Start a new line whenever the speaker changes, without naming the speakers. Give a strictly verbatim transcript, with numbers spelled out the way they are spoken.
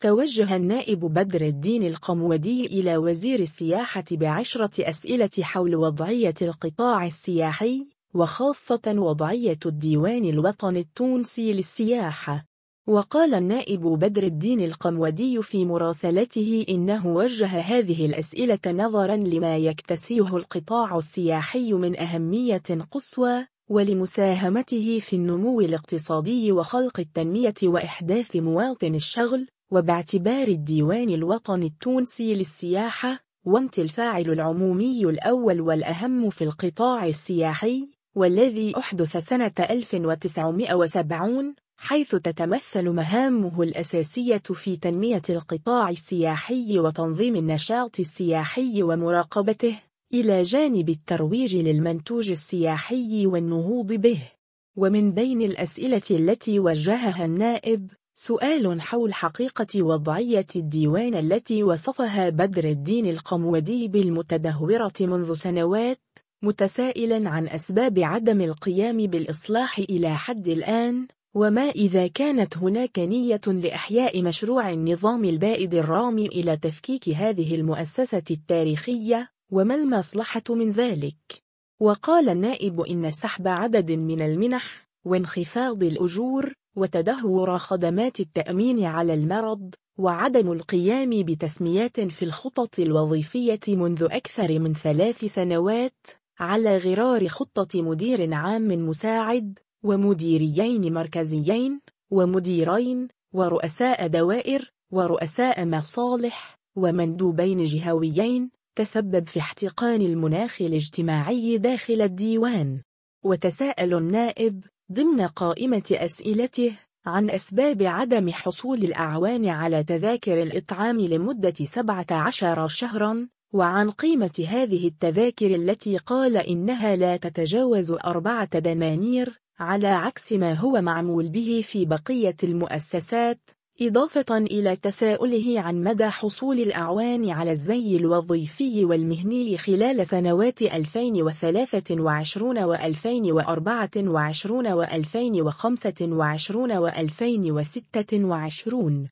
توجه النائب بدر الدين القمودي إلى وزير السياحة بعشرة أسئلة حول وضعية القطاع السياحي، وخاصة وضعية الديوان الوطني التونسي للسياحة. وقال النائب بدر الدين القمودي في مراسلته إنه وجه هذه الأسئلة نظراً لما يكتسيه القطاع السياحي من أهمية قصوى، ولمساهمته في النمو الاقتصادي وخلق التنمية وإحداث مواطن الشغل، وباعتبار الديوان الوطني التونسي للسياحة وانت الفاعل العمومي الأول والأهم في القطاع السياحي، والذي أحدث سنة ألف وتسعمائة وسبعين، حيث تتمثل مهامه الأساسية في تنمية القطاع السياحي وتنظيم النشاط السياحي ومراقبته، إلى جانب الترويج للمنتوج السياحي والنهوض به. ومن بين الأسئلة التي وجهها النائب سؤال حول حقيقة وضعية الديوان التي وصفها بدر الدين القمودي بالمتدهورة منذ سنوات، متسائلاً عن أسباب عدم القيام بالإصلاح إلى حد الآن، وما إذا كانت هناك نية لإحياء مشروع النظام البائد الرامي إلى تفكيك هذه المؤسسة التاريخية، وما المصلحة من ذلك. وقال النائب إن سحب عدد من المنح وانخفاض الأجور وتدهور خدمات التأمين على المرض وعدم القيام بتسميات في الخطط الوظيفية منذ أكثر من ثلاث سنوات على غرار خطة مدير عام مساعد ومديريين مركزيين ومديرين ورؤساء دوائر ورؤساء مصالح ومندوبين جهويين، تسبب في احتقان المناخ الاجتماعي داخل الديوان. وتساءل النائب ضمن قائمة أسئلته عن أسباب عدم حصول الأعوان على تذاكر الإطعام لمدة سبعة عشر شهراً، وعن قيمة هذه التذاكر التي قال إنها لا تتجاوز أربعة دنانير، على عكس ما هو معمول به في بقية المؤسسات، إضافة إلى تساؤله عن مدى حصول الأعوان على الزي الوظيفي والمهني خلال سنوات ألفين وثلاثة وعشرين وألفين وأربعة وعشرين وألفين وخمسة وعشرين وألفين وستة وعشرين.